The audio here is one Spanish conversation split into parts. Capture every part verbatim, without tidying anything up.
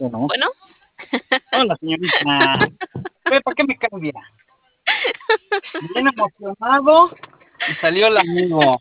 Bueno, Bueno, hola señorita. Ve, ¿para qué me cambia? Bien emocionado y salió el amigo.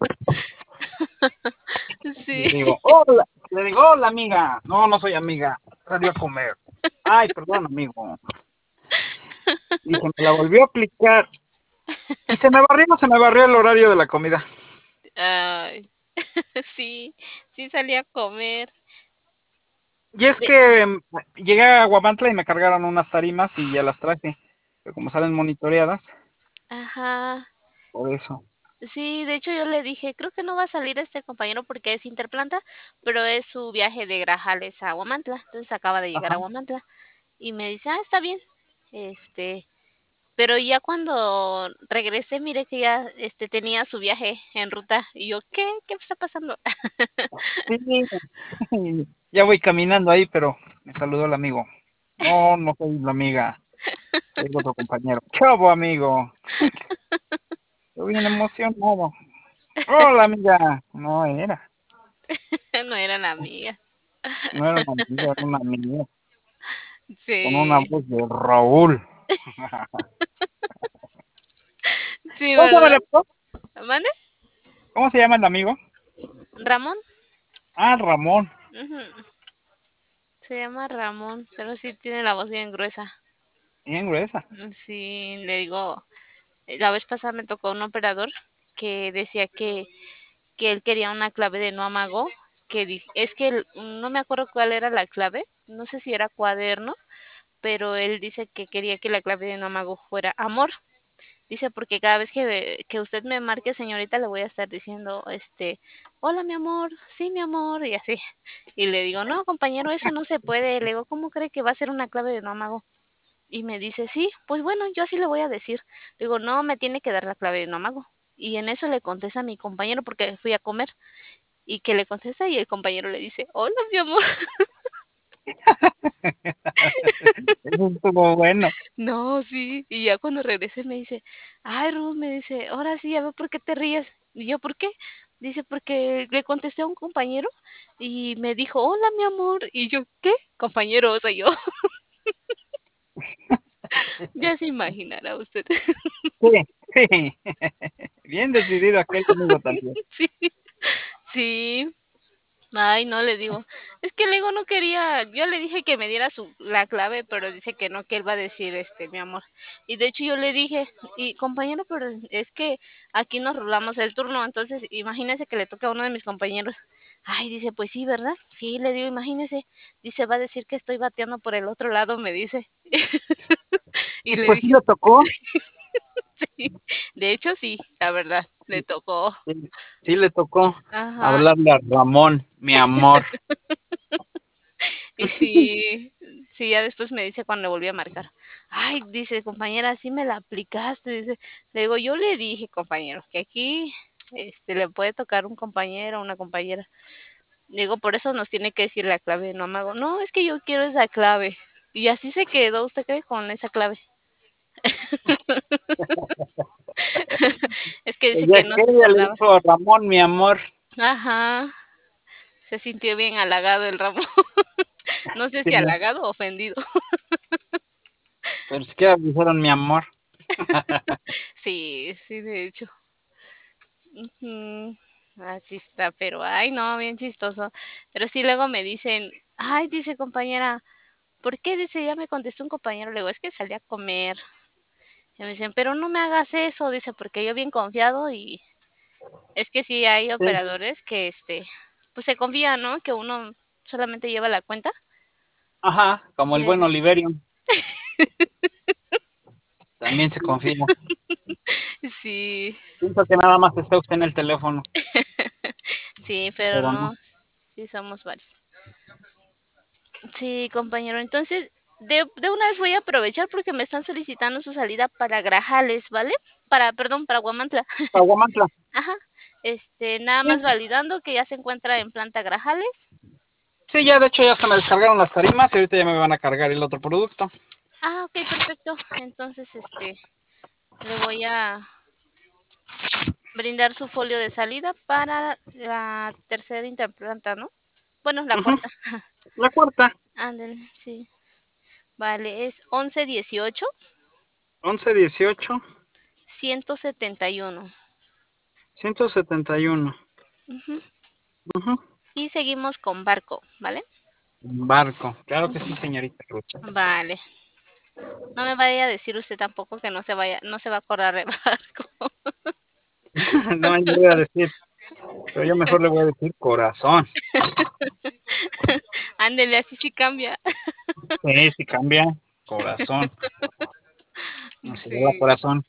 sí, Le digo, hola, le digo, hola amiga. No, no soy amiga. Salió a comer. Ay, perdón, amigo. Y se me la volvió a aplicar. Y se me barrió, se me barrió el horario de la comida. ay, sí, sí salí a comer. Y es De, que mm, llegué a Guamantla y me cargaron unas tarimas y ya las traje. Pero como salen monitoreadas, ajá, por eso. sí, de hecho yo le dije, creo que no va a salir este compañero porque es Interplanta, pero es su viaje de Grajales a Huamantla, entonces acaba de llegar Ajá. a Huamantla. Y me dice, ah, está bien, este, pero ya cuando regresé, mire que ya este, tenía su viaje en ruta. Y yo, ¿qué? ¿Qué está pasando? Sí, ya voy caminando ahí, pero me saludó el amigo. No, no soy la amiga, soy otro compañero. Chavo, amigo. Yo bien emocionado. Hola, amiga. No era, No era la amiga. no era una amiga, era una amiga con una Sí, voz de Raúl. sí, ¿Cómo se llama el ¿verdad? amigo? ¿Mande? ¿Cómo se llama el amigo? ¿Ramón? Ah, Ramón. Ujú. Se llama Ramón, pero sí tiene la voz bien gruesa. Bien gruesa. Sí, le digo, la vez pasada me tocó un operador que decía que, que él quería una clave de no amago, que di- es que él- no me acuerdo cuál era la clave, no sé si era cuaderno, pero él dice que quería que la clave de no amago fuera amor. Dice, porque cada vez que, que usted me marque, señorita, le voy a estar diciendo, este, hola, mi amor, sí, mi amor, y así. Y le digo, no, compañero, eso no se puede. Le digo, ¿cómo cree que va a ser una clave de no amago? Y me dice, sí, pues bueno, yo así le voy a decir. Le digo, no, me tiene que dar la clave de no amago. Y en eso le contesta a mi compañero porque fui a comer. Y que le contesta y el compañero le dice, hola, mi amor. Eso estuvo bueno. No, sí. Y ya cuando regresé me dice, ay, Ruth, me dice, ahora sí, a ver por qué te ríes. Y yo, ¿por qué? Dice, porque le contesté a un compañero y me dijo, hola, mi amor. Y yo, ¿qué? Compañero, soy yo. Ya se imaginará usted. Sí, sí. Bien decidido aquel amigo también. Sí, sí. Ay, no le digo. Es que Lego no quería, yo le dije que me diera su la clave, pero dice que no, que él va a decir este, mi amor. Y de hecho yo le dije, y compañero, pero es que aquí nos rolamos el turno, entonces imagínese que le toca a uno de mis compañeros. Ay, dice, pues sí, ¿verdad? Sí, le digo, imagínese. Dice, va a decir que estoy bateando por el otro lado, me dice. Y Y le pues sí dije, le tocó. sí. De hecho, sí, la verdad, le tocó. Sí, sí le tocó Ajá. hablarle a Ramón, mi amor. Y sí, sí, ya después me dice cuando le volví a marcar. Ay, dice, compañera, sí me la aplicaste. Dice, le digo, yo le dije, compañero, que aquí este, le puede tocar un compañero o una compañera. Digo, por eso nos tiene que decir la clave, no amago. No, es que yo quiero esa clave. Y así se quedó, ¿usted cree? Con esa clave. Es que dice Ya que no que se ella le acordaba. dijo Ramón, mi amor. Ajá, se sintió bien halagado el ramo. No sé Sí, si halagado o ofendido. pero siquiera le dijeron mi amor. Sí, sí, de hecho. Ujú. Así está, pero ay, no, bien chistoso. Pero sí, luego me dicen, ay, dice compañera, ¿por qué? Dice, ya me contestó un compañero, le digo, es que salí a comer. Y me dicen, pero no me hagas eso, dice, porque yo bien confiado y es que sí hay Sí. operadores que, este, pues se confían, ¿no? Que uno solamente lleva la cuenta. Ajá, como Y el le buen digo, Oliverio. También se confía. sí, Pienso que nada más está usted en el teléfono, sí, pero pero no. no, sí somos varios. Sí, compañero. Entonces, de, de una vez voy a aprovechar porque me están solicitando su salida para Grajales, ¿vale? Para, perdón, para Guamantla. Aguamantla. Ajá. Este, nada Sí, más validando que ya se encuentra en planta Grajales. sí, ya de hecho ya se me descargaron las tarimas y ahorita ya me van a cargar el otro producto. Ah, ok, perfecto. Entonces, este, le voy a brindar su folio de salida para la tercera interplanta, ¿no? Bueno, la Ujú, cuarta. la cuarta. Ándale, sí. Vale, es once dieciocho once dieciocho ciento setenta y uno. ciento setenta y uno. Ujú. Ujú. Y seguimos con barco, ¿vale? Barco. Claro que sí, señorita Rucha. Vale. No me vaya a decir usted tampoco que no se vaya, no se va a acordar de barco. No, yo le voy a decir, pero yo mejor le voy a decir corazón. Ándele, así sí cambia. Sí, sí cambia. Corazón. Se lleva Sí. corazón.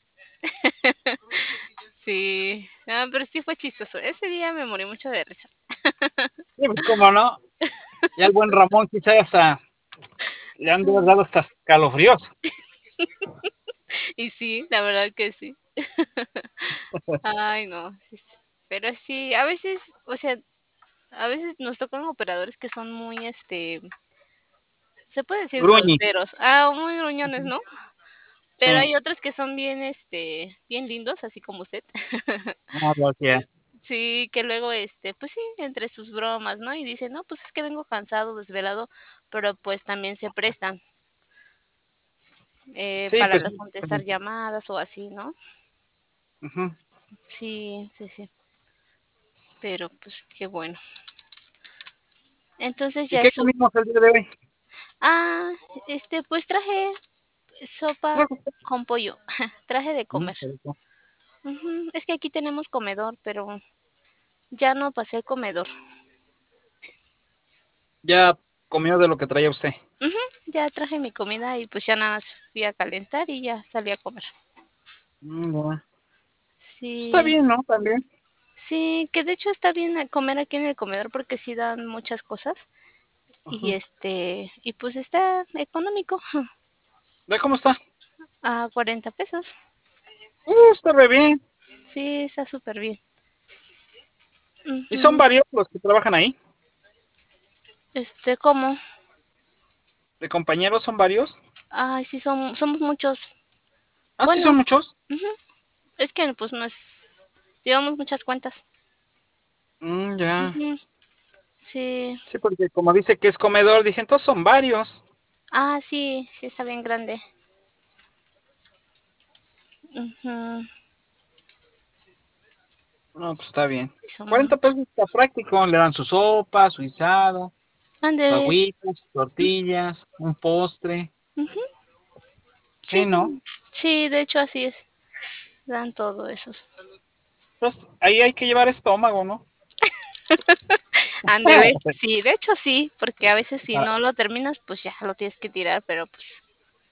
Sí. Ah, pero sí fue chistoso. Ese día me morí mucho de risa. Sí, pues cómo no. Ya el buen Ramón quizá hasta le han de haber dado hasta escalofríos. Y sí, la verdad que sí. Ay, no. Sí, sí. Pero sí, a veces, o sea, a veces nos tocan operadores que son muy, este, se puede decir Gruñis. groseros. Ah, muy gruñones, ¿no? Pero Sí. hay otros que son bien, este, bien lindos, así como usted. No, no, sí. Sí, que luego, este, pues sí, entre sus bromas, ¿no? Y dicen, no, pues es que vengo cansado, desvelado, pero pues también se prestan eh, Sí, para pues. la- contestar llamadas o así, ¿no? Ujú. Sí, sí, sí, pero pues qué bueno. Entonces ¿Y ya qué es su... comimos el día de hoy? Ah, este, pues traje sopa con pollo, traje de Mm, comer. qué rico. Ujú. Es que aquí tenemos comedor, pero ya no pasé el comedor. Ya comió de lo que traía usted. Ujú. Ya traje mi comida y pues ya nada más fui a calentar y ya salí a comer. Mm, bueno. Está Sí, bien, ¿no? También. sí, que de hecho está bien comer aquí en el comedor porque sí dan muchas cosas y Ajá. este, y pues está económico, ¿Ve cómo está? a cuarenta pesos. Uh, está re bien. Sí, está súper bien. Y son Ujú. varios los que trabajan ahí. Este, ¿cómo? De compañeros son varios. Ay, sí, son, somos muchos. Ah, sí, son Bueno, muchos. ujú, es que pues no es, llevamos muchas cuentas. Mm, ya. Ujú. Sí. Sí, porque como dice que es comedor, dije, entonces son varios. Ah, sí, sí está bien grande. Ujú. No, pues está bien. Sí, somos cuarenta pesos muchos. está práctico. Le dan su sopa, su guisado, sus Ándele. agüitas, tortillas, un postre. Ujú. Sí, Sí, ¿no? sí, de hecho así es. Dan todo eso. Pues ahí hay que llevar estómago, ¿no? Ándele. Sí, de hecho sí, porque a veces si Ah, no lo terminas, pues ya lo tienes que tirar, pero pues.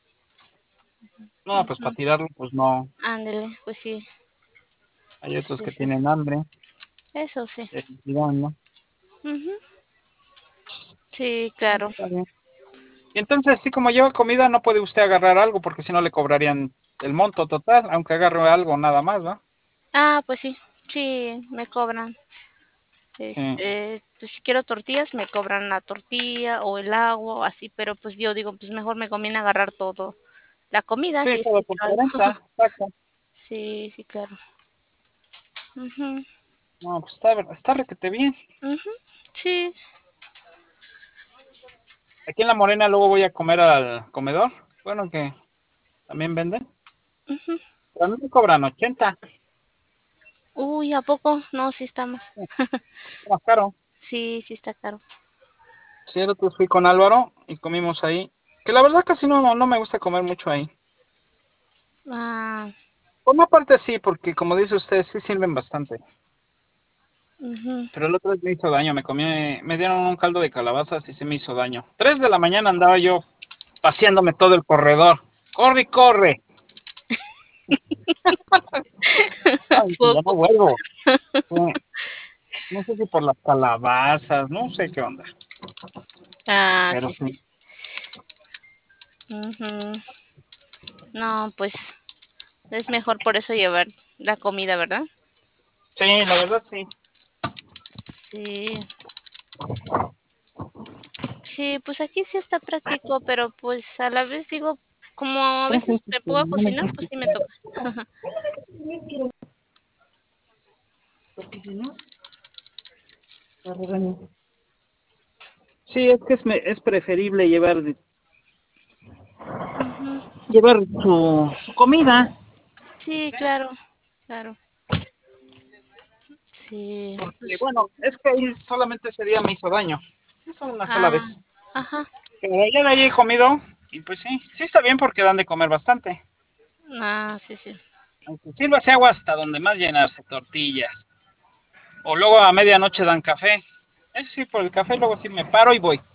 no, pues Ujú. para tirarlo, pues no. Ándele, pues sí. Hay otros Sí, que sí. tienen hambre. Eso sí. eh, tiran, ¿no? Ujú. Sí, No, claro. está bien. Y entonces, así como lleva comida, no puede usted agarrar algo porque si no le cobrarían el monto total, aunque agarre algo nada más, ¿va? Ah, pues sí. Sí, me cobran. Sí, Este, pues si quiero tortillas, me cobran la tortilla o el agua o así, pero pues yo digo, pues mejor me conviene agarrar todo. La comida, sí, si es todo que por quiero algo. cuarenta, exacto. Sí, sí, claro. Ujú, No, pues está, está requete bien. ujú. Sí. Aquí en La Morena luego voy a comer al comedor. Bueno, que también venden. Ujú. Pero a mí me cobran ochenta. Uy, ¿a poco? No, sí está más. Está más caro. Sí, sí está caro. Sí, el otro fui con Álvaro y comimos ahí. Que la verdad casi no, no me gusta comer mucho ahí. Ah, Por una parte sí, porque como dice usted, sí sirven bastante. ujú. Pero el otro me hizo daño. Me comí, me dieron un caldo de calabazas y se me hizo daño. Tres de la mañana andaba yo paseándome todo el corredor. Corre, y corre. Ay, que ya no Poco. vuelvo. Sí, no sé si por las calabazas, no sé qué onda. Ah, Pero sí, sí. sí. Ujú. No, pues es mejor por eso llevar la comida, ¿verdad? Sí, la verdad sí. Sí. Sí, pues aquí sí está práctico, pero pues a la vez digo, como a veces me pongo a cocinar, pues sí me toca. Porque si no, la regaño. Sí, es que es, me- es preferible llevar Ujú. llevar su, su comida. Sí, claro, claro. Sí, Porque, pues, bueno, es que ahí solamente ese día me hizo daño. Eso una sola ah, vez. ajá, Pero ya de ahí he comido y pues sí, sí está bien porque dan de comer bastante. ah, sí, sí. Aunque sírvase agua hasta donde más llenarse, tortillas. O luego a medianoche dan café. Eso sí, por el café luego sí me paro y voy.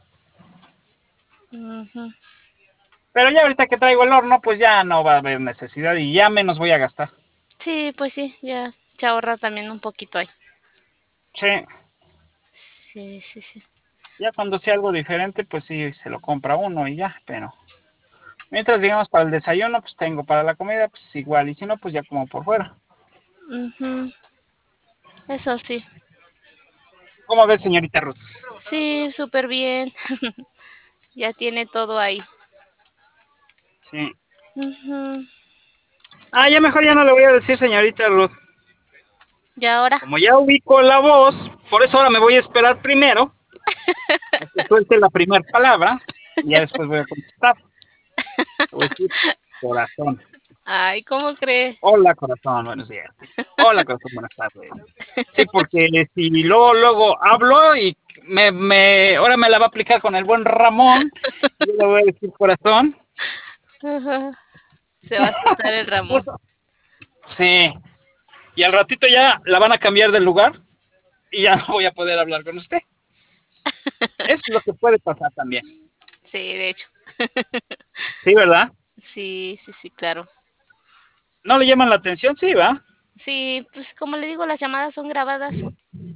Ujú. Pero ya ahorita que traigo el horno, pues ya no va a haber necesidad y ya menos voy a gastar. Sí, pues sí, ya se ahorra también un poquito ahí. Sí, Sí, sí, sí. ya cuando sea algo diferente, pues sí, se lo compra uno y ya, pero mientras digamos para el desayuno, pues tengo para la comida, pues igual, y si no, pues ya como por fuera. Ujú. Eso sí. ¿Cómo ves, señorita Ruth? Sí, súper bien. Ya tiene todo ahí. Sí. Ujú. Ah, ya mejor ya no le voy a decir señorita Ruth. ¿Y ahora? Como ya ubico la voz, por eso ahora me voy a esperar primero a que suelte la primera palabra y ya después voy a contestar. Te voy a decir corazón. Ay, ¿cómo cree? Hola, corazón, buenos días. Hola, corazón, buenas tardes. Sí, porque si luego, luego hablo y me, me, ahora me la va a aplicar con el buen Ramón, y yo le voy a decir corazón. Ajá. Se va a asustar el Pues, Ramón. sí, y al ratito ya la van a cambiar de lugar y ya no voy a poder hablar con usted. Es lo que puede pasar también. Sí, de hecho. Sí, ¿verdad? Sí, sí, sí, claro. ¿No le llaman la atención? Sí, ¿va? Sí, pues como le digo, las llamadas son grabadas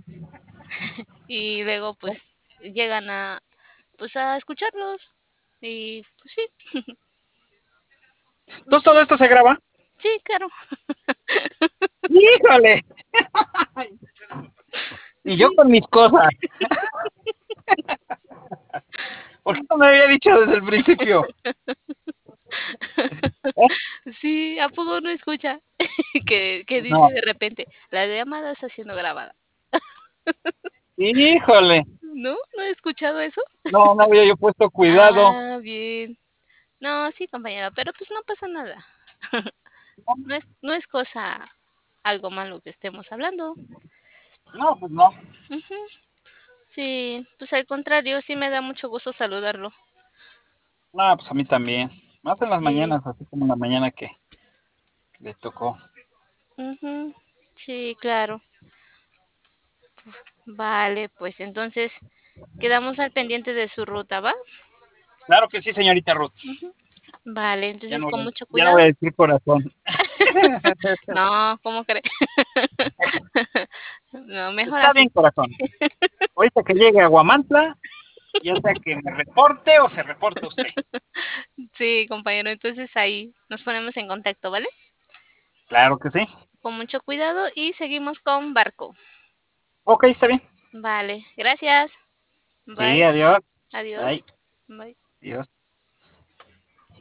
y luego pues llegan a pues a escucharlos y pues sí. Entonces todo esto se graba. Sí, claro. ¡Híjole! Y yo Sí. con mis cosas. ¿Por qué no me había dicho desde el principio? ¿Eh? Sí, ¿a poco no escucha? Que, que dice No. de repente, la llamada está siendo grabada. Híjole. ¿No? ¿No he escuchado eso? No, no había yo puesto cuidado. Ah, bien. No, sí, compañera, pero pues no pasa nada. No es, no es cosa algo malo que estemos hablando. No, pues no. Ujú. Sí, pues al contrario, sí me da mucho gusto saludarlo. No, pues a mí también. Más en las Sí. mañanas, así como en la mañana que le tocó. Ujú. Sí, claro. Vale, pues entonces quedamos al pendiente de su ruta, ¿va? Claro que sí, señorita Ruth. Ujú. Vale, Ya entonces no con voy a, mucho ya no voy a cuidado. decir corazón. No, ¿cómo cree? No, mejor Está así. bien, corazón. Ahorita que llegue a Guamantla, ya sea que me reporte o se reporte usted. Sí, compañero, entonces ahí nos ponemos en contacto, ¿vale? Claro que sí. Con mucho cuidado y seguimos con Barco. Ok, está bien. Vale, gracias. Sí, Bye. adiós. Adiós. Bye. Bye. Adiós.